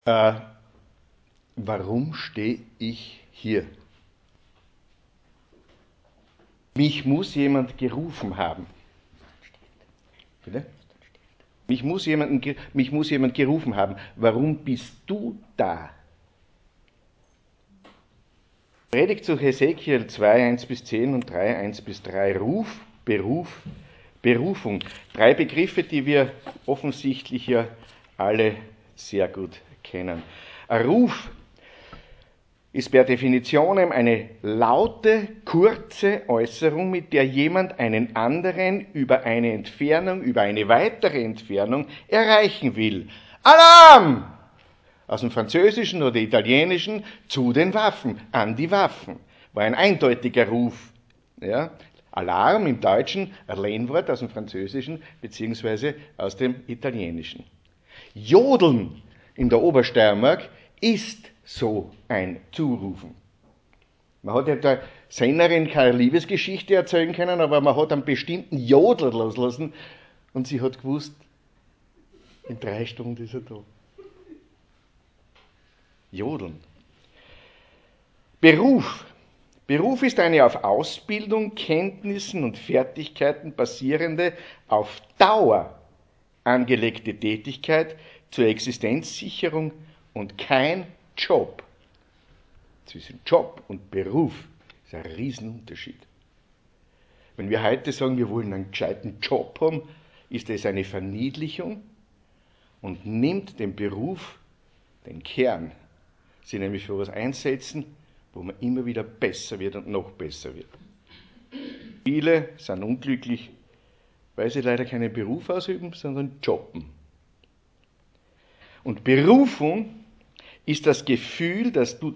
Äh, Warum stehe ich hier? Mich muss jemand gerufen haben. Bitte? Mich muss jemand gerufen haben. Warum bist du da? Predigt zu Hesekiel 2, 1 bis 10 und 3, 1 bis 3. Ruf, Beruf, Berufung. Drei Begriffe, die wir offensichtlich ja alle sehr gut kennen. Ein Ruf ist per Definition eine laute, kurze Äußerung, mit der jemand einen anderen über eine Entfernung, über eine weitere Entfernung erreichen will. Alarm! Aus dem Französischen oder Italienischen zu den Waffen, an die Waffen. War ein eindeutiger Ruf. Ja? Alarm im Deutschen, ein Lehnwort aus dem Französischen bzw. aus dem Italienischen. Jodeln in der Obersteiermark ist so ein Zurufen. Man hat ja der Sennerin keine Liebesgeschichte erzählen können, aber man hat einen bestimmten Jodler loslassen und sie hat gewusst, in 3 Stunden ist er da. Jodeln. Beruf. Beruf ist eine auf Ausbildung, Kenntnissen und Fertigkeiten basierende, auf Dauer angelegte Tätigkeit zur Existenzsicherung und kein Job. Zwischen Job und Beruf ist ein Riesenunterschied. Wenn wir heute sagen, wir wollen einen gescheiten Job haben, ist das eine Verniedlichung und nimmt dem Beruf den Kern. Sie nämlich für etwas einsetzen, wo man immer wieder besser wird und noch besser wird. Viele sind unglücklich, weil sie leider keinen Beruf ausüben, sondern jobben. Und Berufung ist das Gefühl, dass du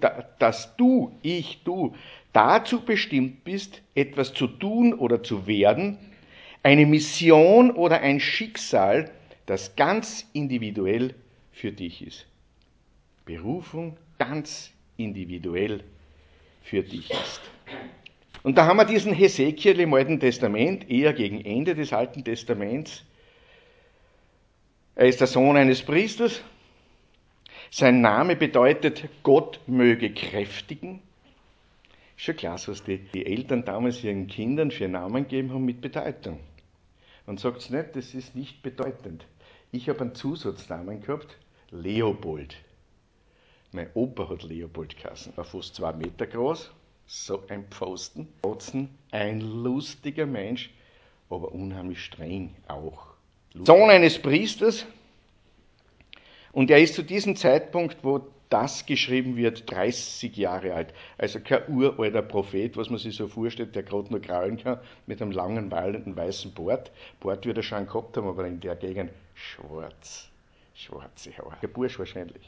dazu bestimmt bist, etwas zu tun oder zu werden, eine Mission oder ein Schicksal, das ganz individuell für dich ist. Berufung ganz individuell für dich ist. Und da haben wir diesen Hesekiel im Alten Testament, eher gegen Ende des Alten Testaments. Er ist der Sohn eines Priesters. Sein Name bedeutet, Gott möge kräftigen. Ist schon klar, was die Eltern damals ihren Kindern für Namen gegeben haben mit Bedeutung. Und sagt es nicht, das ist nicht bedeutend. Ich habe einen Zusatznamen gehabt, Leopold. Mein Opa hat Leopold geheißen, war fast 2 Meter groß, so ein Pfosten, ein lustiger Mensch, aber unheimlich streng auch. Sohn eines Priesters, und er ist zu diesem Zeitpunkt, wo das geschrieben wird, 30 Jahre alt. Also kein uralter Prophet, was man sich so vorstellt, der gerade nur krallen kann, mit einem langen, wallenden, weißen Bart. Bart wird er schon gehabt haben, aber in der Gegend schwarze Haare. Der Bursch wahrscheinlich.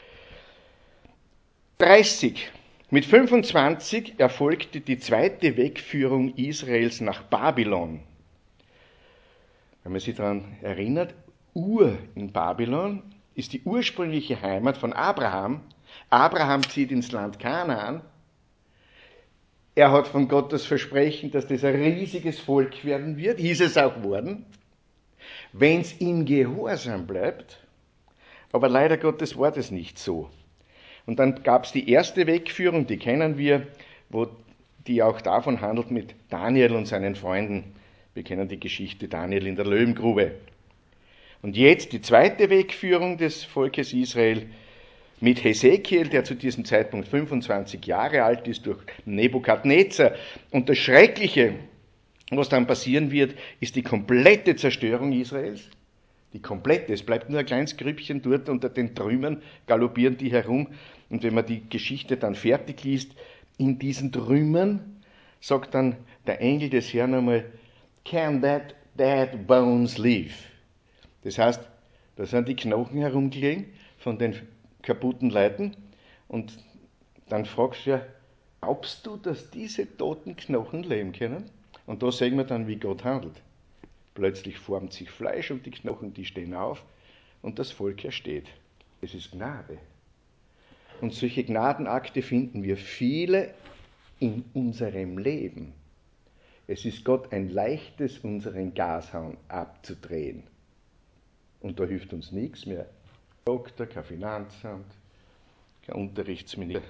30. Mit 25 erfolgte die zweite Wegführung Israels nach Babylon. Wenn man sich daran erinnert, Ur in Babylon ist die ursprüngliche Heimat von Abraham. Abraham zieht ins Land Kanaan. Er hat von Gott das Versprechen, dass das ein riesiges Volk werden wird. Ist es auch worden, wenn es im Gehorsam bleibt. Aber leider Gottes war das nicht so. Und dann gab es die erste Wegführung, die kennen wir, die auch davon handelt mit Daniel und seinen Freunden. Wir kennen die Geschichte Daniel in der Löwengrube. Und jetzt die zweite Wegführung des Volkes Israel mit Hesekiel, der zu diesem Zeitpunkt 25 Jahre alt ist, durch Nebukadnezar. Und das Schreckliche, was dann passieren wird, ist die komplette Zerstörung Israels. Die komplette, es bleibt nur ein kleines Grüppchen dort unter den Trümmern, galoppieren die herum. Und wenn man die Geschichte dann fertig liest, in diesen Trümmern, sagt dann der Engel des Herrn einmal, can that dead bones live? Das heißt, da sind die Knochen herumgelegen von den kaputten Leuten und dann fragst du ja, glaubst du, dass diese toten Knochen leben können? Und da sehen wir dann, wie Gott handelt. Plötzlich formt sich Fleisch und die Knochen, die stehen auf und das Volk ersteht. Es ist Gnade. Und solche Gnadenakte finden wir viele in unserem Leben. Es ist Gott ein leichtes, unseren Gashahn abzudrehen. Und da hilft uns nichts mehr. Doktor, kein Finanzamt, kein Unterrichtsminister.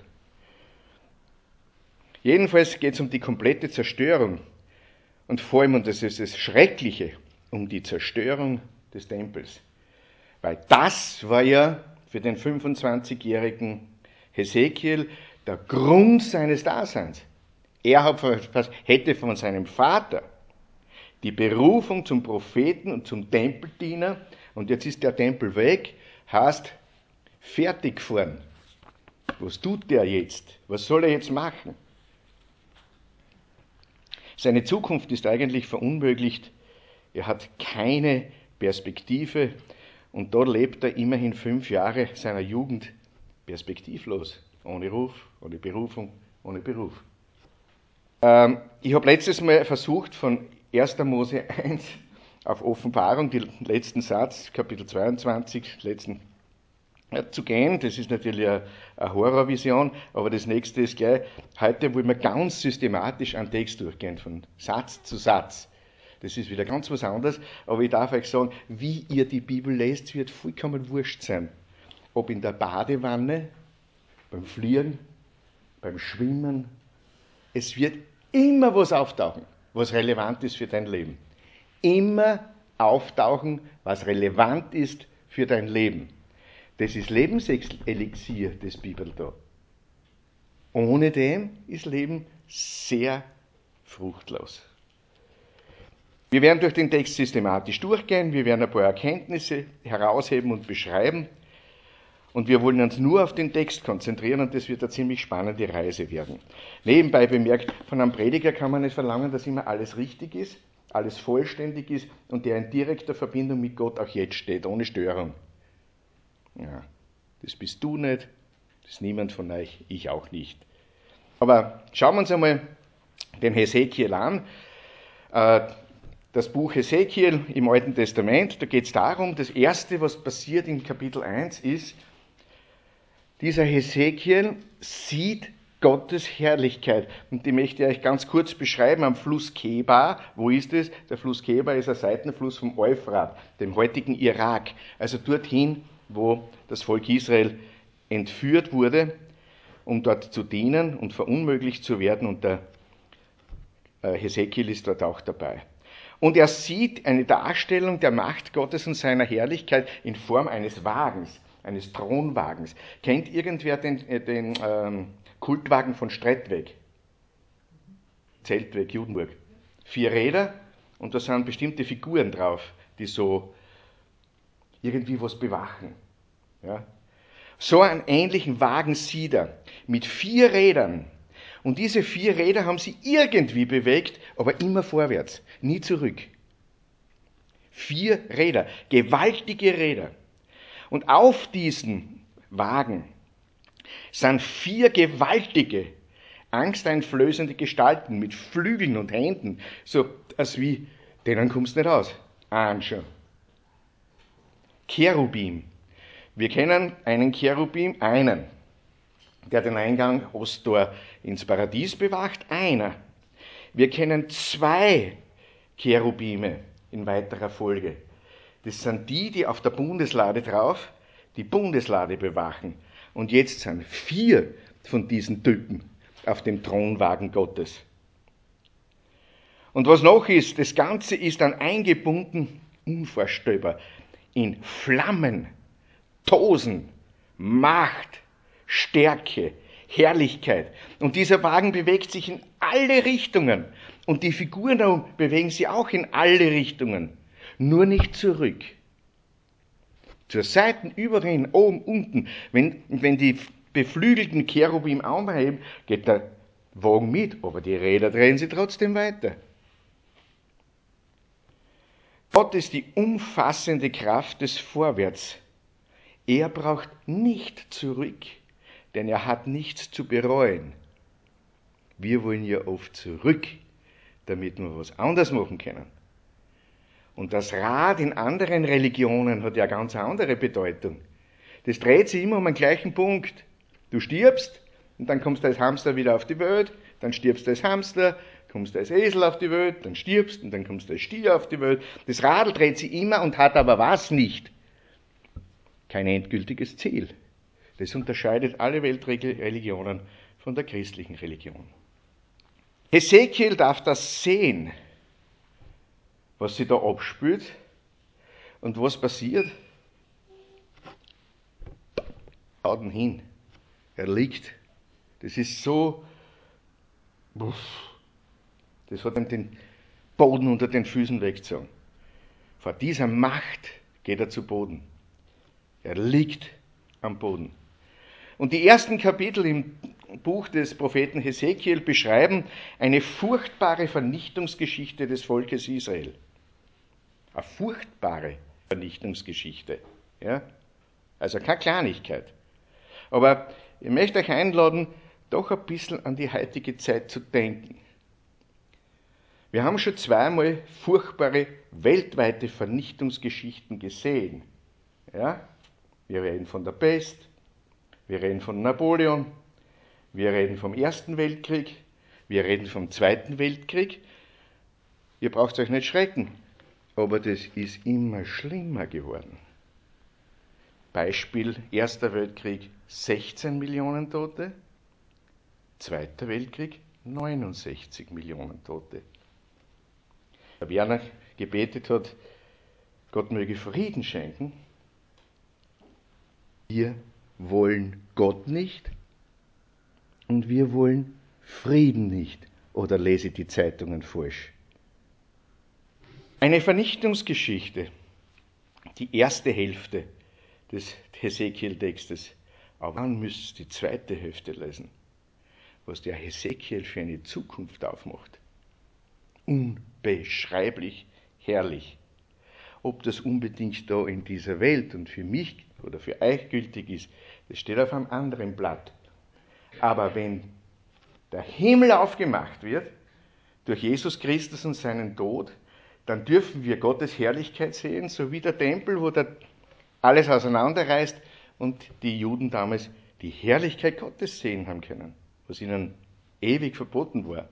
Jedenfalls geht es um die komplette Zerstörung und vor allem, und das ist das Schreckliche, um die Zerstörung des Tempels. Weil das war ja für den 25-jährigen Hesekiel der Grund seines Daseins. Er hätte von seinem Vater die Berufung zum Propheten und zum Tempeldiener, und jetzt ist der Tempel weg, heißt fertig gefahren. Was tut der jetzt? Was soll er jetzt machen? Seine Zukunft ist eigentlich verunmöglicht. Er hat keine Perspektive und dort lebt er immerhin 5 Jahre seiner Jugend perspektivlos. Ohne Ruf, ohne Berufung, ohne Beruf. Ich habe letztes Mal versucht, von 1. Mose 1 auf Offenbarung, den letzten Satz, Kapitel 22, zu gehen. Das ist natürlich eine Horrorvision, aber das nächste ist gleich, heute wollen wir ganz systematisch einen Text durchgehen, von Satz zu Satz. Das ist wieder ganz was anderes, aber ich darf euch sagen, wie ihr die Bibel lest, wird vollkommen wurscht sein. Ob in der Badewanne, beim Fliegen, beim Schwimmen, es wird immer was auftauchen, was relevant ist für dein Leben. Immer auftauchen, was relevant ist für dein Leben. Das ist Lebenselixier, das Bibel da. Ohne dem ist Leben sehr fruchtlos. Wir werden durch den Text systematisch durchgehen, wir werden ein paar Erkenntnisse herausheben und beschreiben und wir wollen uns nur auf den Text konzentrieren und das wird eine ziemlich spannende Reise werden. Nebenbei bemerkt, von einem Prediger kann man nicht verlangen, dass immer alles richtig ist, alles vollständig ist und der in direkter Verbindung mit Gott auch jetzt steht, ohne Störung. Ja, das bist du nicht, das ist niemand von euch, ich auch nicht. Aber schauen wir uns einmal den Hesekiel an. Das Buch Hesekiel im Alten Testament, da geht es darum, das Erste, was passiert in Kapitel 1 ist, dieser Hesekiel sieht Gottes Herrlichkeit. Und die möchte ich euch ganz kurz beschreiben am Fluss Kebar. Wo ist es? Der Fluss Kebar ist ein Seitenfluss vom Euphrat, dem heutigen Irak. Also dorthin, wo das Volk Israel entführt wurde, um dort zu dienen und verunmöglicht zu werden. Und der Hesekiel ist dort auch dabei. Und er sieht eine Darstellung der Macht Gottes und seiner Herrlichkeit in Form eines Wagens, eines Thronwagens. Kennt irgendwer den Kultwagen von Strettweg? Zeltweg, Judenburg. 4 Räder und da sind bestimmte Figuren drauf, die so irgendwie was bewachen. Ja? So einen ähnlichen Wagen sieht er mit 4 Rädern. Und diese 4 Räder haben sie irgendwie bewegt, aber immer vorwärts, nie zurück. 4 Räder, gewaltige Räder. Und auf diesen Wagen sind 4 gewaltige, angsteinflößende Gestalten mit Flügeln und Händen, so als wie, denen kommst du nicht aus. Schon. Cherubim. Wir kennen einen Cherubim, einen, der den Eingang Osttor ins Paradies bewacht, einer. Wir kennen 2 Cherubime in weiterer Folge. Das sind die auf der Bundeslade drauf, die Bundeslade bewachen. Und jetzt sind 4 von diesen Typen auf dem Thronwagen Gottes. Und was noch ist, das Ganze ist dann eingebunden, unvorstellbar, in Flammen, Tosen, Macht, Stärke, Herrlichkeit. Und dieser Wagen bewegt sich in alle Richtungen. Und die Figuren da bewegen sich auch in alle Richtungen. Nur nicht zurück. Zur Seiten, überall, oben, unten. Wenn die beflügelten Cherubim anheben, geht der Wagen mit, aber die Räder drehen sich trotzdem weiter. Gott ist die umfassende Kraft des Vorwärts. Er braucht nicht zurück, denn er hat nichts zu bereuen. Wir wollen ja oft zurück, damit wir was anderes machen können. Und das Rad in anderen Religionen hat ja eine ganz andere Bedeutung. Das dreht sich immer um den gleichen Punkt. Du stirbst und dann kommst du als Hamster wieder auf die Welt, dann stirbst du als Hamster, kommst du als Esel auf die Welt, dann stirbst und dann kommst du als Stier auf die Welt. Das Radl dreht sich immer und hat aber was nicht? kein endgültiges Ziel. Das unterscheidet alle Weltreligionen von der christlichen Religion. Hesekiel darf das sehen, was sie da abspült und was passiert. Haut ihn hin. Er liegt. Das ist so, das hat ihm den Boden unter den Füßen weggezogen. Vor dieser Macht geht er zu Boden. Er liegt am Boden. Und die ersten Kapitel im Buch des Propheten Hesekiel beschreiben eine furchtbare Vernichtungsgeschichte des Volkes Israel. Eine furchtbare Vernichtungsgeschichte. Ja? Also keine Kleinigkeit. Aber ich möchte euch einladen, doch ein bisschen an die heutige Zeit zu denken. Wir haben schon zweimal furchtbare weltweite Vernichtungsgeschichten gesehen. Ja? Wir reden von der Pest, wir reden von Napoleon, wir reden vom Ersten Weltkrieg, wir reden vom Zweiten Weltkrieg. Ihr braucht euch nicht schrecken, aber das ist immer schlimmer geworden. Beispiel Erster Weltkrieg 16 Millionen Tote, Zweiter Weltkrieg 69 Millionen Tote. Der Werner gebetet hat, Gott möge Frieden schenken. Wir wollen Gott nicht und wir wollen Frieden nicht. Oder lese ich die Zeitungen falsch? Eine Vernichtungsgeschichte, die erste Hälfte des Hesekiel-Textes. Aber dann müsst ihr die zweite Hälfte lesen, was der Hesekiel für eine Zukunft aufmacht. Unbeschreiblich herrlich. Ob das unbedingt da in dieser Welt und für mich oder für euch gültig ist, das steht auf einem anderen Blatt. Aber wenn der Himmel aufgemacht wird durch Jesus Christus und seinen Tod, dann dürfen wir Gottes Herrlichkeit sehen, so wie der Tempel, wo alles auseinanderreißt und die Juden damals die Herrlichkeit Gottes sehen haben können, was ihnen ewig verboten war.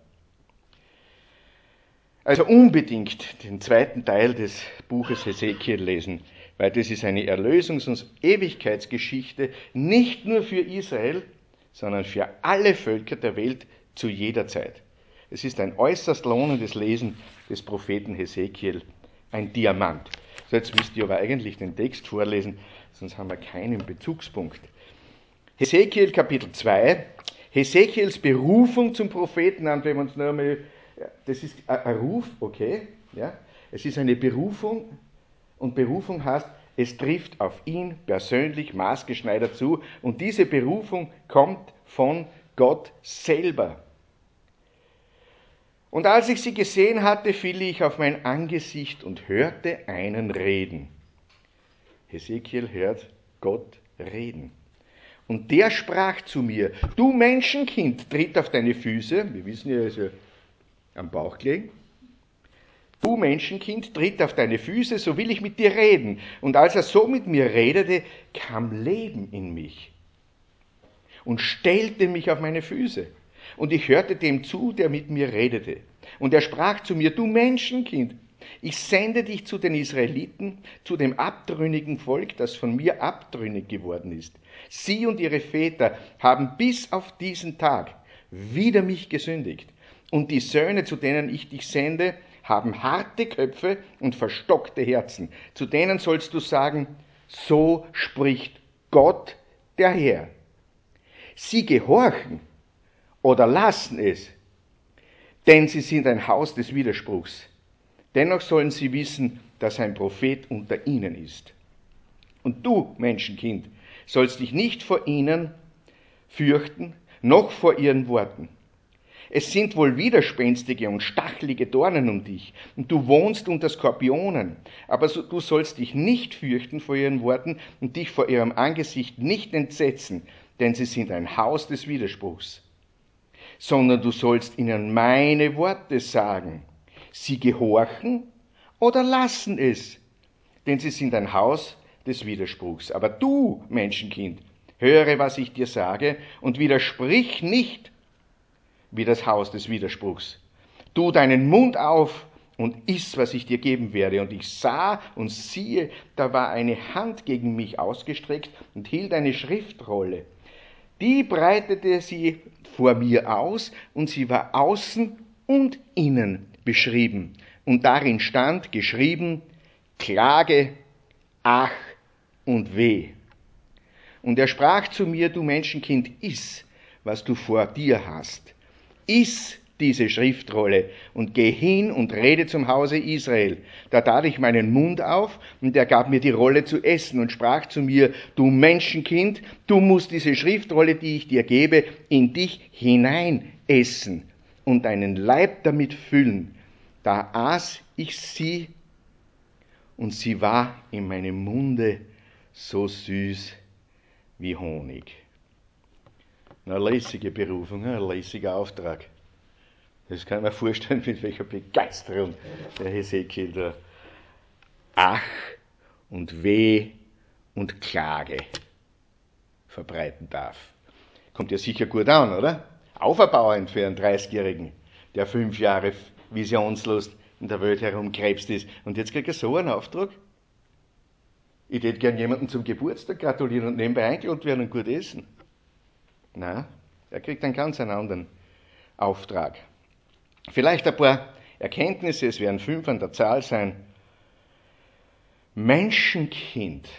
Also unbedingt den zweiten Teil des Buches Hesekiel lesen, weil das ist eine Erlösungs- und Ewigkeitsgeschichte, nicht nur für Israel, sondern für alle Völker der Welt zu jeder Zeit. Es ist ein äußerst lohnendes Lesen des Propheten Hesekiel, ein Diamant. So, jetzt müsst ihr aber eigentlich den Text vorlesen, sonst haben wir keinen Bezugspunkt. Hesekiel Kapitel 2, Hesekiels Berufung zum Propheten, wenn wir uns nur einmal, das ist ein Ruf, okay, ja, es ist eine Berufung und Berufung heißt, es trifft auf ihn persönlich maßgeschneidert zu und diese Berufung kommt von Gott selber. Und als ich sie gesehen hatte, fiel ich auf mein Angesicht und hörte einen reden. Hesekiel hört Gott reden. Und der sprach zu mir, du Menschenkind, tritt auf deine Füße, wir wissen ja, er ist ja am Bauch gelegen. Du Menschenkind, tritt auf deine Füße, so will ich mit dir reden. Und als er so mit mir redete, kam Leben in mich und stellte mich auf meine Füße. Und ich hörte dem zu, der mit mir redete. Und er sprach zu mir, du Menschenkind, ich sende dich zu den Israeliten, zu dem abtrünnigen Volk, das von mir abtrünnig geworden ist. Sie und ihre Väter haben bis auf diesen Tag wider mich gesündigt. Und die Söhne, zu denen ich dich sende, haben harte Köpfe und verstockte Herzen. Zu denen sollst du sagen, so spricht Gott der Herr. Sie gehorchen oder lassen es, denn sie sind ein Haus des Widerspruchs. Dennoch sollen sie wissen, dass ein Prophet unter ihnen ist. Und du, Menschenkind, sollst dich nicht vor ihnen fürchten, noch vor ihren Worten. Es sind wohl widerspenstige und stachelige Dornen um dich, und du wohnst unter Skorpionen, aber du sollst dich nicht fürchten vor ihren Worten und dich vor ihrem Angesicht nicht entsetzen, denn sie sind ein Haus des Widerspruchs. Sondern du sollst ihnen meine Worte sagen. Sie gehorchen oder lassen es, denn sie sind ein Haus des Widerspruchs. Aber du, Menschenkind, höre, was ich dir sage, und widersprich nicht wie das Haus des Widerspruchs. Tu deinen Mund auf und iss, was ich dir geben werde. Und ich sah und siehe, da war eine Hand gegen mich ausgestreckt und hielt eine Schriftrolle. Die breitete sie vor mir aus, und sie war außen und innen beschrieben. Und darin stand geschrieben: Klage, Ach und Weh. Und er sprach zu mir: Du Menschenkind, iss, was du vor dir hast. Iss diese Schriftrolle und geh hin und rede zum Hause Israel. Da tat ich meinen Mund auf, und er gab mir die Rolle zu essen und sprach zu mir: Du Menschenkind, du musst diese Schriftrolle, die ich dir gebe, in dich hinein essen und deinen Leib damit füllen. Da aß ich sie, und sie war in meinem Munde so süß wie Honig. Eine lässige Berufung, ein lässiger Auftrag. Das kann man vorstellen, mit welcher Begeisterung der Hesekiel da Ach und Weh und Klage verbreiten darf. Kommt ja sicher gut an, oder? Auferbauend für einen 30-Jährigen, der 5 Jahre visionslos in der Welt herumkrebst ist. Und jetzt kriegt er so einen Auftrag. Ich hätte gern jemanden zum Geburtstag gratulieren und nebenbei eingeladen werden und gut essen. Nein, er kriegt einen ganz anderen Auftrag. Vielleicht ein paar Erkenntnisse, es werden 5 an der Zahl sein. Menschenkind.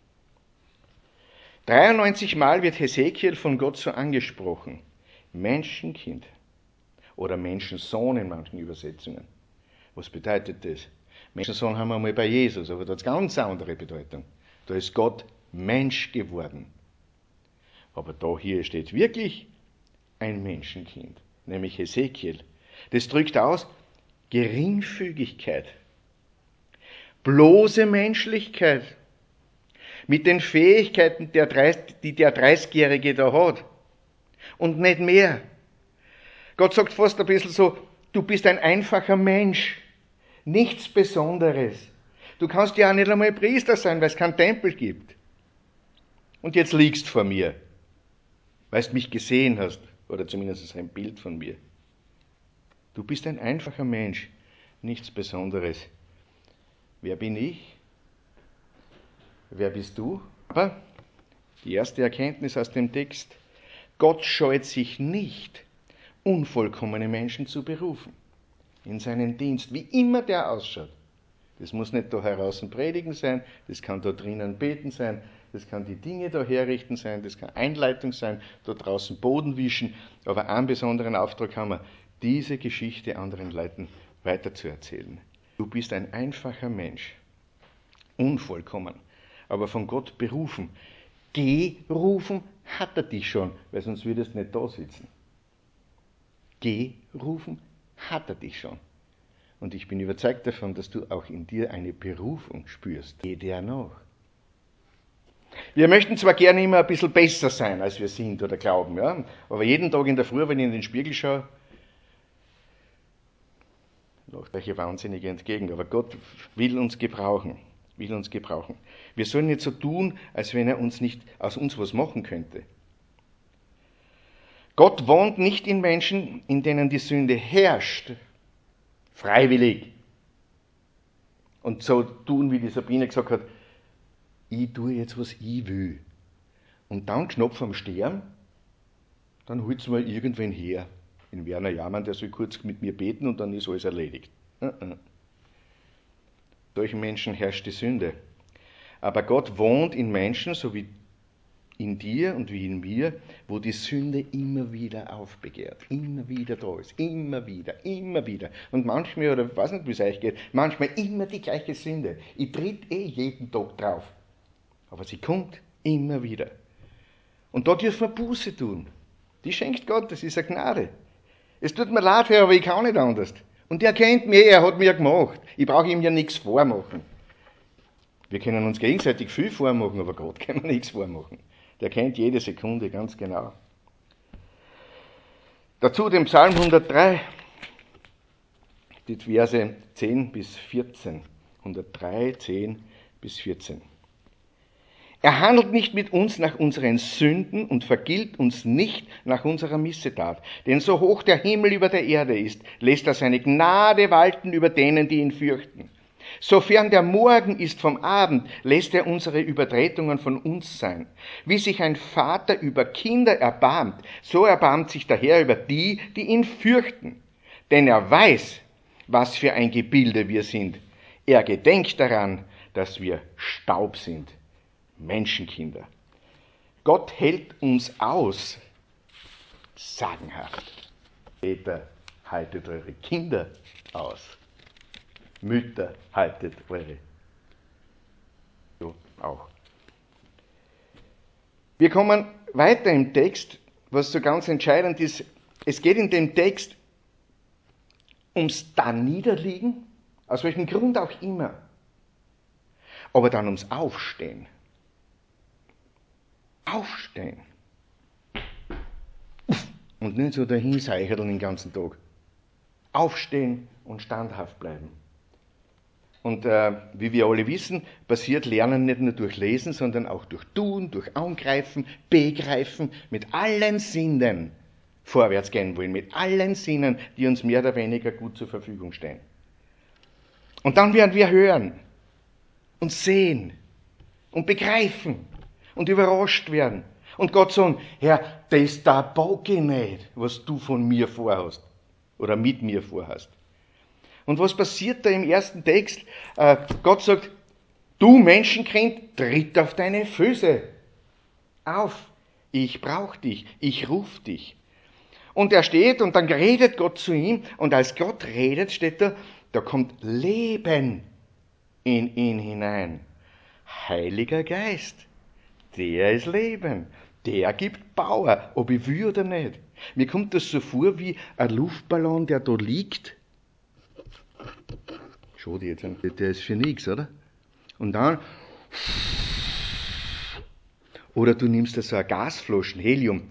93 Mal wird Hesekiel von Gott so angesprochen. Menschenkind. Oder Menschensohn in manchen Übersetzungen. Was bedeutet das? Menschensohn haben wir mal bei Jesus, aber da hat es ganz andere Bedeutung. Da ist Gott Mensch geworden. Aber da hier steht wirklich ein Menschenkind, nämlich Hesekiel. Das drückt aus Geringfügigkeit, bloße Menschlichkeit mit den Fähigkeiten, die der 30-Jährige da hat. Und nicht mehr. Gott sagt fast ein bisschen so: Du bist ein einfacher Mensch, nichts Besonderes. Du kannst ja auch nicht einmal Priester sein, weil es keinen Tempel gibt. Und jetzt liegst vor mir, weil du mich gesehen hast, oder zumindest ein Bild von mir. Du bist ein einfacher Mensch, nichts Besonderes. Wer bin ich? Wer bist du? Aber die erste Erkenntnis aus dem Text: Gott scheut sich nicht, unvollkommene Menschen zu berufen in seinen Dienst, wie immer der ausschaut. Das muss nicht da draußen predigen sein, das kann da drinnen beten sein, das kann die Dinge da herrichten sein, das kann Einleitung sein, da draußen Boden wischen, aber einen besonderen Auftrag haben wir: diese Geschichte anderen Leuten weiterzuerzählen. Du bist ein einfacher Mensch, unvollkommen, aber von Gott berufen. Gerufen hat er dich schon, weil sonst würdest du nicht da sitzen. Gerufen hat er dich schon. Und ich bin überzeugt davon, dass du auch in dir eine Berufung spürst. Geh der nach. Wir möchten zwar gerne immer ein bisschen besser sein, als wir sind oder glauben, ja? Aber jeden Tag in der Früh, wenn ich in den Spiegel schaue, lacht euch Wahnsinnige entgegen. Aber Gott will uns gebrauchen. Wir sollen nicht so tun, als wenn er uns nicht aus uns was machen könnte. Gott wohnt nicht in Menschen, in denen die Sünde herrscht, freiwillig. Und so tun, wie die Sabine gesagt hat: Ich tue jetzt, was ich will. Und dann Knopf am Stern, dann holt's mal irgendwen her. In Werner Jahrmann, der soll kurz mit mir beten und dann ist alles erledigt. Solchen Menschen herrscht die Sünde. Aber Gott wohnt in Menschen, so wie in dir und wie in mir, wo die Sünde immer wieder aufbegehrt, immer wieder da ist, immer wieder. Und manchmal, oder ich weiß nicht, wie es euch geht, manchmal immer die gleiche Sünde. Ich tritt jeden Tag drauf. Aber sie kommt immer wieder. Und da dürfen wir Buße tun. Die schenkt Gott, das ist eine Gnade. Es tut mir leid, Herr, aber ich kann nicht anders. Und er kennt mich, er hat mir gemacht. Ich brauche ihm ja nichts vormachen. Wir können uns gegenseitig viel vormachen, aber Gott kann man nichts vormachen. Der kennt jede Sekunde ganz genau. Dazu den Psalm 103, die Verse 10 bis 14. 103, 10 bis 14. Er handelt nicht mit uns nach unseren Sünden und vergilt uns nicht nach unserer Missetat. Denn so hoch der Himmel über der Erde ist, lässt er seine Gnade walten über denen, die ihn fürchten. Sofern der Morgen ist vom Abend, lässt er unsere Übertretungen von uns sein. Wie sich ein Vater über Kinder erbarmt, so erbarmt sich der Herr über die, die ihn fürchten. Denn er weiß, was für ein Gebilde wir sind. Er gedenkt daran, dass wir Staub sind. Menschenkinder. Gott hält uns aus. Sagenhaft. Väter, haltet eure Kinder aus. Mütter, haltet eure. So auch. Wir kommen weiter im Text, was so ganz entscheidend ist. Es geht in dem Text ums Daniederliegen, aus welchem Grund auch immer. Aber dann ums Aufstehen. Aufstehen. Und nicht so dahinseicherln den ganzen Tag. Aufstehen und standhaft bleiben. Und wie wir alle wissen, passiert Lernen nicht nur durch Lesen, sondern auch durch Tun, durch Angreifen, Begreifen, mit allen Sinnen vorwärts gehen wollen, mit allen Sinnen, die uns mehr oder weniger gut zur Verfügung stehen. Und dann werden wir hören und sehen und begreifen und überrascht werden. Und Gott sagen, Herr, das da bock ich nicht, was du von mir vorhast oder mit mir vorhast. Und was passiert da im ersten Text? Gott sagt, du Menschenkind, tritt auf deine Füße auf. Ich brauche dich, ich rufe dich. Und er steht und dann redet Gott zu ihm und als Gott redet, steht da kommt Leben in ihn hinein. Heiliger Geist, der ist Leben, der gibt Power, ob ich will oder nicht. Mir kommt das so vor wie ein Luftballon, der da liegt. Schau dir jetzt an, der ist für nichts, oder? Und dann, oder du nimmst da so eine Gasflaschen, Helium,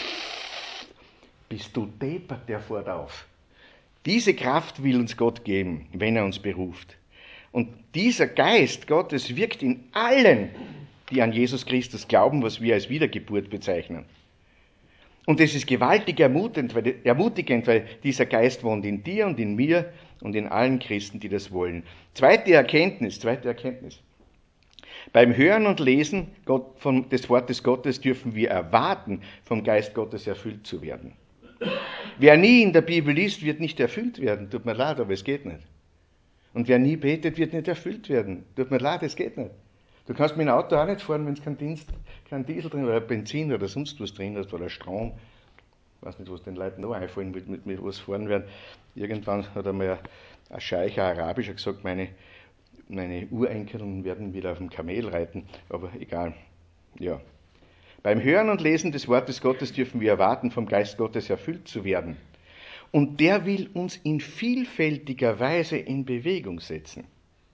bist du deppert, der fährt auf. Diese Kraft will uns Gott geben, wenn er uns beruft. Und dieser Geist Gottes wirkt in allen, die an Jesus Christus glauben, was wir als Wiedergeburt bezeichnen. Und es ist gewaltig ermutigend, weil dieser Geist wohnt in dir und in mir und in allen Christen, die das wollen. Zweite Erkenntnis. Beim Hören und Lesen des Wortes Gottes dürfen wir erwarten, vom Geist Gottes erfüllt zu werden. Wer nie in der Bibel liest, wird nicht erfüllt werden. Tut mir leid, aber es geht nicht. Und wer nie betet, wird nicht erfüllt werden. Tut mir leid, es geht nicht. Du kannst mit dem Auto auch nicht fahren, wenn es kein Diesel drin oder Benzin oder sonst was drin ist oder Strom. Ich weiß nicht, was den Leuten noch einfallen, mit was fahren werden. Irgendwann hat einmal ein Scheich, ein Arabischer, gesagt, meine Urenkeln werden wieder auf dem Kamel reiten. Aber egal. Ja. Beim Hören und Lesen des Wortes Gottes dürfen wir erwarten, vom Geist Gottes erfüllt zu werden. Und der will uns in vielfältiger Weise in Bewegung setzen.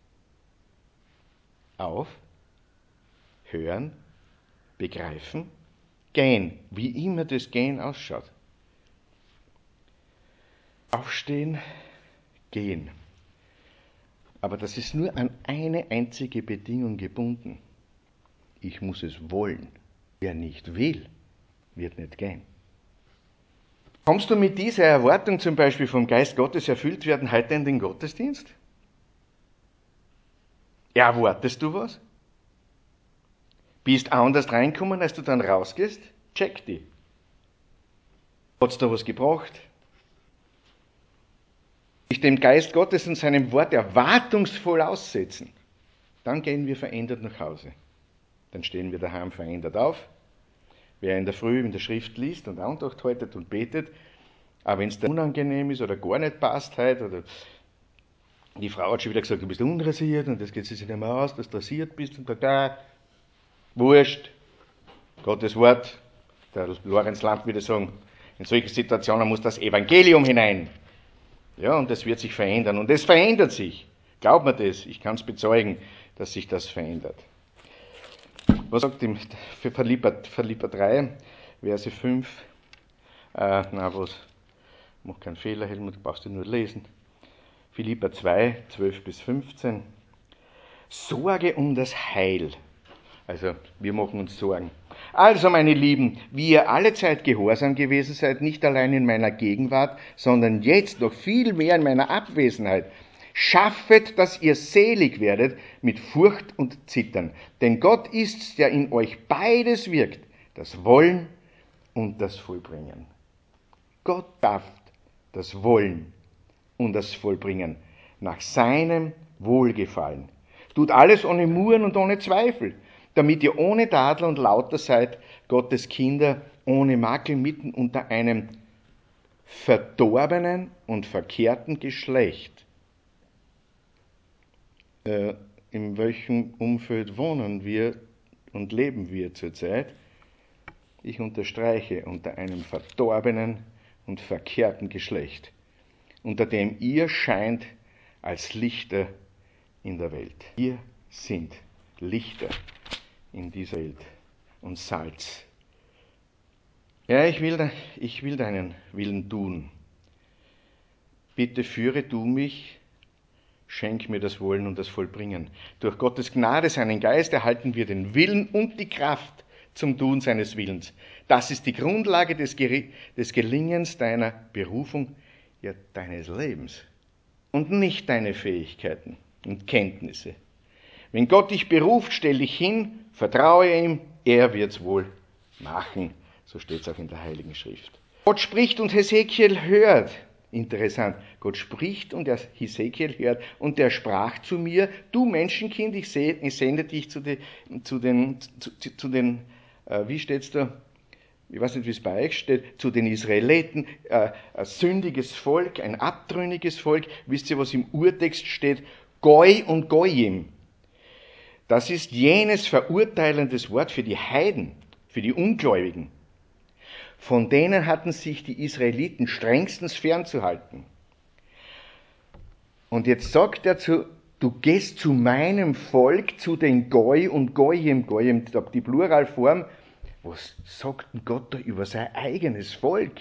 Auf, hören, begreifen, gehen, wie immer das Gehen ausschaut. Aufstehen, gehen. Aber das ist nur an eine einzige Bedingung gebunden. Ich muss es wollen. Wer nicht will, wird nicht gehen. Kommst du mit dieser Erwartung zum Beispiel vom Geist Gottes erfüllt werden heute in den Gottesdienst? Erwartest du was? Bist anders reinkommen, als du dann rausgehst? Check die. Hat's da was gebracht? Sich dem Geist Gottes und seinem Wort erwartungsvoll aussetzen. Dann gehen wir verändert nach Hause. Dann stehen wir daheim verändert auf. Wer in der Früh in der Schrift liest und Andacht haltet und betet, auch wenn es dann unangenehm ist oder gar nicht passt heute, oder die Frau hat schon wieder gesagt, du bist unrasiert und das geht sich nicht mehr aus, dass du rasiert bist und da, wurscht, Gottes Wort, der Lorenz Lamp würde sagen, in solchen Situationen muss das Evangelium hinein. Ja, und das wird sich verändern. Und es verändert sich. Glaubt mir das, ich kann es bezeugen, dass sich das verändert. Was sagt ihm für Philipper 3, Verse 5, mach keinen Fehler, Helmut, brauchst du nur lesen. Philipper 2, 12 bis 15. Sorge um das Heil Also, wir machen uns Sorgen. Also, meine Lieben, wie ihr alle Zeit gehorsam gewesen seid, nicht allein in meiner Gegenwart, sondern jetzt noch viel mehr in meiner Abwesenheit, schaffet, dass ihr selig werdet mit Furcht und Zittern. Denn Gott ist's, der in euch beides wirkt, das Wollen und das Vollbringen. Gott schafft das Wollen und das Vollbringen nach seinem Wohlgefallen. Tut alles ohne Murren und ohne Zweifel, damit ihr ohne Tadel und lauter seid, Gottes Kinder, ohne Makel mitten unter einem verdorbenen und verkehrten Geschlecht. In welchem Umfeld wohnen wir und leben wir zurzeit? Ich unterstreiche, unter einem verdorbenen und verkehrten Geschlecht, unter dem ihr scheint als Lichter in der Welt. Wir sind Lichter in dieser Welt und Salz. Ja, ich will deinen Willen tun. Bitte führe du mich, schenk mir das Wollen und das Vollbringen. Durch Gottes Gnade, seinen Geist, erhalten wir den Willen und die Kraft zum Tun seines Willens. Das ist die Grundlage des Gelingens deiner Berufung, ja deines Lebens. Und nicht deine Fähigkeiten und Kenntnisse. Wenn Gott dich beruft, stell dich hin, vertraue ihm, er wird's wohl machen. So steht es auch in der Heiligen Schrift. Gott spricht und Hesekiel hört. Interessant. Gott spricht und Hesekiel hört. Und der sprach zu mir, du Menschenkind, ich sende dich zu den, wie steht's da? Ich weiß nicht, wie es bei euch steht, zu den Israeliten, ein sündiges Volk, ein abtrünniges Volk. Wisst ihr, was im Urtext steht? Goi und Goyim. Das ist jenes verurteilendes Wort für die Heiden, für die Ungläubigen. Von denen hatten sich die Israeliten strengstens fernzuhalten. Und jetzt sagt er du gehst zu meinem Volk, zu den Goi und Goyim. Goyim, die Pluralform. Was sagt denn Gott da über sein eigenes Volk?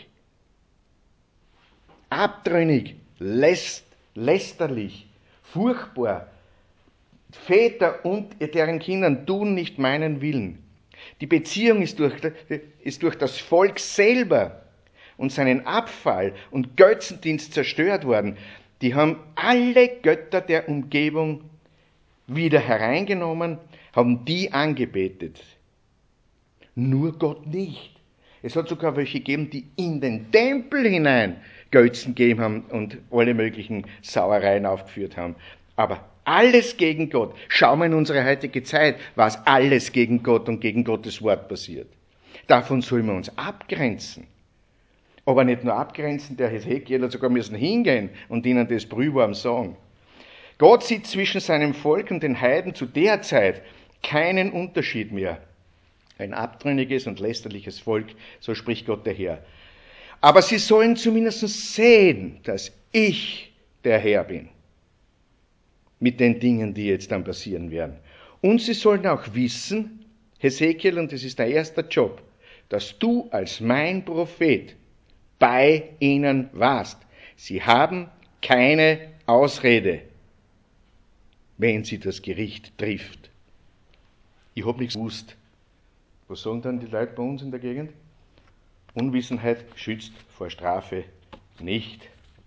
Abtrünnig, lästerlich, furchtbar. Väter und deren Kindern tun nicht meinen Willen. Die Beziehung ist durch das Volk selber und seinen Abfall und Götzendienst zerstört worden. Die haben alle Götter der Umgebung wieder hereingenommen, haben die angebetet. Nur Gott nicht. Es hat sogar welche gegeben, die in den Tempel hinein Götzen gegeben haben und alle möglichen Sauereien aufgeführt haben. Aber alles gegen Gott. Schau mal in unsere heutige Zeit, was alles gegen Gott und gegen Gottes Wort passiert. Davon sollen wir uns abgrenzen. Aber nicht nur abgrenzen, der Hesekiel hat sogar müssen hingehen und ihnen das brühwarm sagen. Gott sieht zwischen seinem Volk und den Heiden zu der Zeit keinen Unterschied mehr. Ein abtrünniges und lästerliches Volk, so spricht Gott der Herr. Aber sie sollen zumindest sehen, dass ich der Herr bin. Mit den Dingen, die jetzt dann passieren werden. Und sie sollen auch wissen, Hesekiel, und das ist der erste Job, dass du als mein Prophet bei ihnen warst. Sie haben keine Ausrede, wenn sie das Gericht trifft. Ich habe nichts gewusst. Was sagen dann die Leute bei uns in der Gegend? Unwissenheit schützt vor Strafe nicht.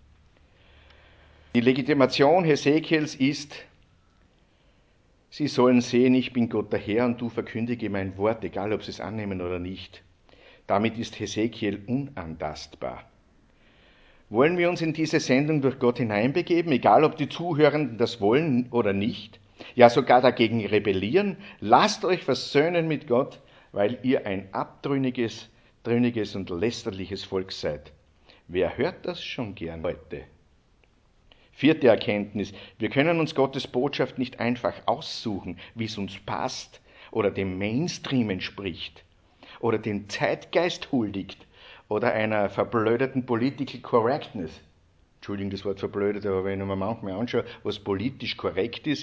Die Legitimation Hesekiels ist, sie sollen sehen, ich bin Gott der Herr und du verkündige mein Wort, egal ob sie es annehmen oder nicht. Damit ist Hesekiel unantastbar. Wollen wir uns in diese Sendung durch Gott hineinbegeben, egal ob die Zuhörenden das wollen oder nicht, ja sogar dagegen rebellieren? Lasst euch versöhnen mit Gott, weil ihr ein abtrünniges und lästerliches Volk seid. Wer hört das schon gern heute? Vierte Erkenntnis, wir können uns Gottes Botschaft nicht einfach aussuchen, wie es uns passt oder dem Mainstream entspricht oder dem Zeitgeist huldigt oder einer verblödeten Political Correctness. Entschuldigung, das Wort verblödet, aber wenn ich mir manchmal anschaue, was politisch korrekt ist,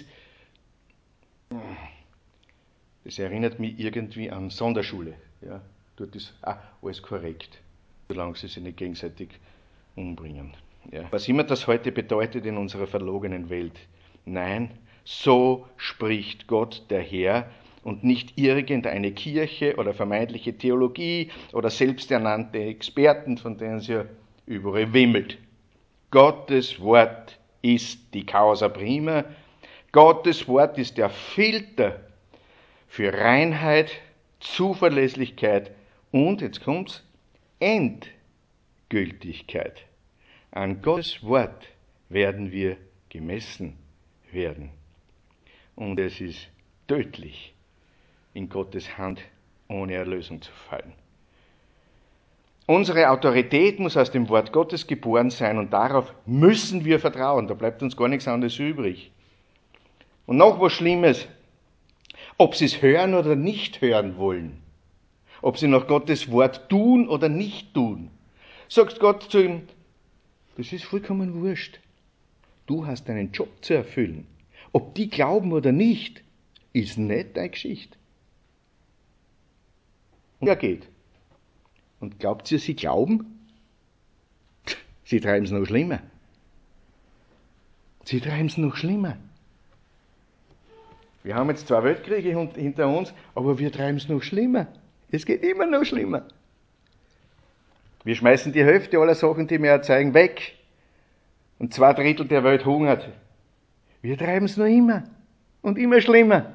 das erinnert mich irgendwie an Sonderschule. Ja, dort ist alles korrekt, solange sie sich nicht gegenseitig umbringen. Ja. Was immer das heute bedeutet in unserer verlogenen Welt. Nein, so spricht Gott der Herr und nicht irgendeine Kirche oder vermeintliche Theologie oder selbsternannte Experten, von denen es ja überall wimmelt. Gottes Wort ist die Causa Prima. Gottes Wort ist der Filter für Reinheit, Zuverlässigkeit und, jetzt kommt's, Endgültigkeit. An Gottes Wort werden wir gemessen werden. Und es ist tödlich, in Gottes Hand ohne Erlösung zu fallen. Unsere Autorität muss aus dem Wort Gottes geboren sein und darauf müssen wir vertrauen. Da bleibt uns gar nichts anderes übrig. Und noch was Schlimmes, ob sie es hören oder nicht hören wollen, ob sie nach Gottes Wort tun oder nicht tun, sagt Gott zu ihm, das ist vollkommen wurscht. Du hast deinen Job zu erfüllen. Ob die glauben oder nicht, ist nicht deine Geschichte. Und er geht. Und glaubt ihr, sie glauben? Sie treiben es noch schlimmer. Sie treiben es noch schlimmer. Wir haben jetzt 2 Weltkriege hinter uns, aber wir treiben es noch schlimmer. Es geht immer noch schlimmer. Wir schmeißen die Hälfte aller Sachen, die wir erzeugen, weg. Und 2/3 der Welt hungert. Wir treiben es noch immer. Und immer schlimmer.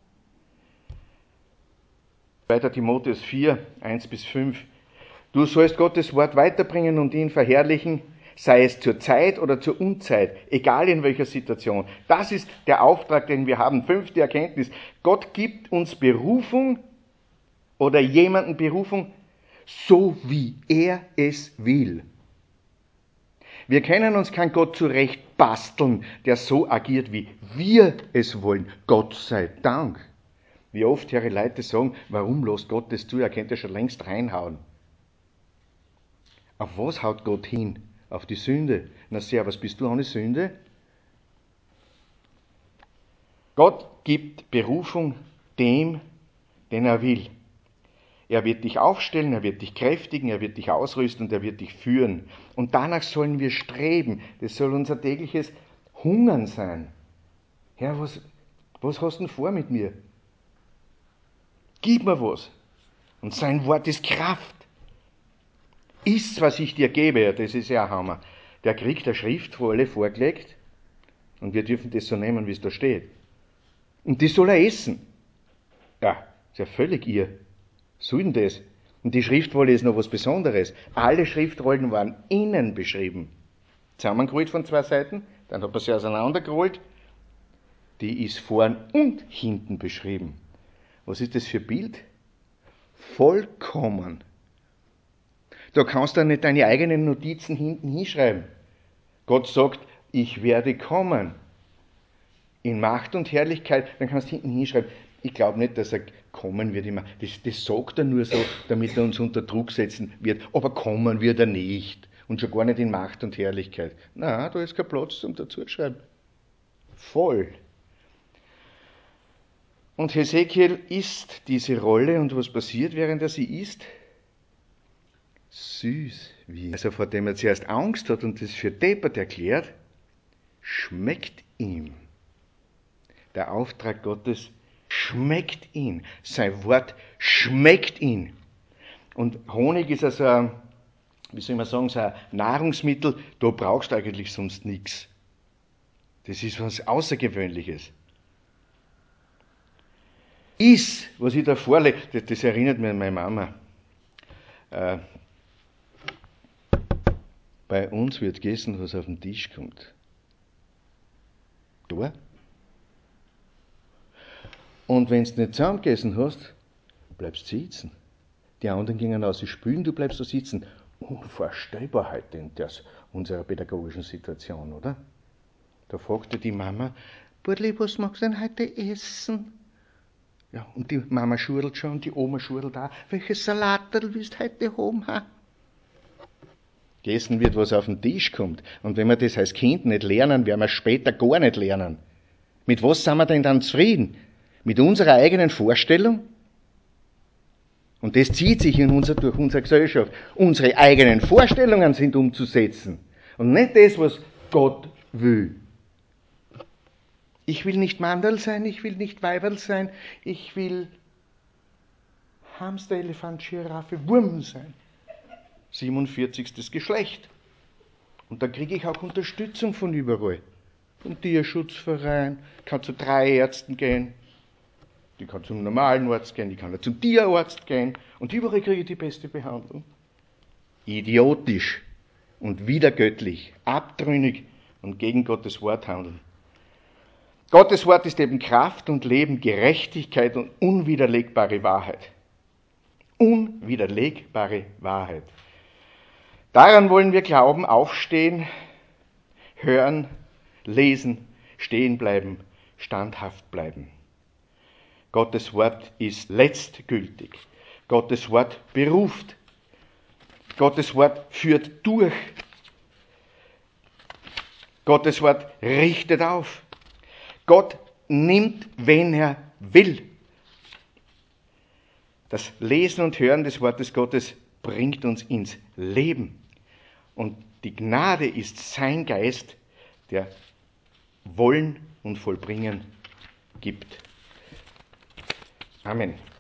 2. Timotheus 4, 1-5. Du sollst Gottes Wort weiterbringen und ihn verherrlichen, sei es zur Zeit oder zur Unzeit, egal in welcher Situation. Das ist der Auftrag, den wir haben. 5. Erkenntnis. Gott gibt uns Berufung oder jemanden Berufung, so wie er es will. Wir können uns keinen Gott zurecht basteln, der so agiert, wie wir es wollen. Gott sei Dank. Wie oft höre Leute sagen, warum lässt Gott das zu? Er könnte schon längst reinhauen. Auf was haut Gott hin? Auf die Sünde. Na sehr, was bist du ohne Sünde? Gott gibt Berufung dem, den er will. Er wird dich aufstellen, er wird dich kräftigen, er wird dich ausrüsten und er wird dich führen. Und danach sollen wir streben. Das soll unser tägliches Hungern sein. Herr, was hast du denn vor mit mir? Gib mir was. Und sein Wort ist Kraft. Iss, was ich dir gebe, ja, das ist ja ein Hammer. Der kriegt eine Schriftfolie vorgelegt und wir dürfen das so nehmen, wie es da steht. Und das soll er essen. Ja, ist ja völlig irr. Soll denn das? Und die Schriftfolie ist noch was Besonderes. Alle Schriftrollen waren innen beschrieben. Zusammengerollt von 2 Seiten, dann hat man sie auseinandergerollt. Die ist vorn und hinten beschrieben. Was ist das für ein Bild? Vollkommen. Da kannst du nicht deine eigenen Notizen hinten hinschreiben. Gott sagt, ich werde kommen. In Macht und Herrlichkeit, dann kannst du hinten hinschreiben. Ich glaube nicht, dass er kommen wird immer. Das sagt er nur so, damit er uns unter Druck setzen wird. Aber kommen wird er nicht. Und schon gar nicht in Macht und Herrlichkeit. Na, da ist kein Platz zum dazuschreiben. Voll. Und Hesekiel isst diese Rolle und was passiert, während er sie isst? Süß wie. Also vor dem er zuerst Angst hat und das für deppert erklärt, schmeckt ihm. Der Auftrag Gottes schmeckt ihn. Sein Wort schmeckt ihn. Und Honig ist also ein, wie soll man sagen, so ein Nahrungsmittel, da brauchst du eigentlich sonst nichts. Das ist was Außergewöhnliches. Was ich da vorlege, das erinnert mich an meine Mama. Bei uns wird gegessen, was auf den Tisch kommt. Da. Und wenn du nicht zusammen gegessen hast, bleibst du sitzen. Die anderen gingen aus, sie spülen, du bleibst da sitzen. Unvorstellbar heute in unserer pädagogischen Situation, oder? Da fragte die Mama, Burli, was magst du denn heute essen? Ja, und die Mama schurdelt schon und die Oma schurdelt auch. Welches Salaterl willst du heute haben? Ha? Gegessen wird, was auf den Tisch kommt. Und wenn wir das als Kind nicht lernen, werden wir später gar nicht lernen. Mit was sind wir denn dann zufrieden? Mit unserer eigenen Vorstellung? Und das zieht sich durch unsere Gesellschaft. Unsere eigenen Vorstellungen sind umzusetzen. Und nicht das, was Gott will. Ich will nicht Mandel sein, ich will nicht Weiberl sein, ich will Hamster, Elefant, Giraffe, Wurm sein. 47. Geschlecht. Und da kriege ich auch Unterstützung von überall. Vom Tierschutzverein, kann zu 3 Ärzten gehen, die kann zum normalen Arzt gehen, die kann zum Tierarzt gehen und überall kriege ich die beste Behandlung. Idiotisch und widergöttlich, abtrünnig und gegen Gottes Wort handeln. Gottes Wort ist eben Kraft und Leben, Gerechtigkeit und unwiderlegbare Wahrheit. Unwiderlegbare Wahrheit. Daran wollen wir glauben, aufstehen, hören, lesen, stehen bleiben, standhaft bleiben. Gottes Wort ist letztgültig. Gottes Wort beruft. Gottes Wort führt durch. Gottes Wort richtet auf. Gott nimmt, wen er will. Das Lesen und Hören des Wortes Gottes bringt uns ins Leben. Und die Gnade ist sein Geist, der Wollen und Vollbringen gibt. Amen.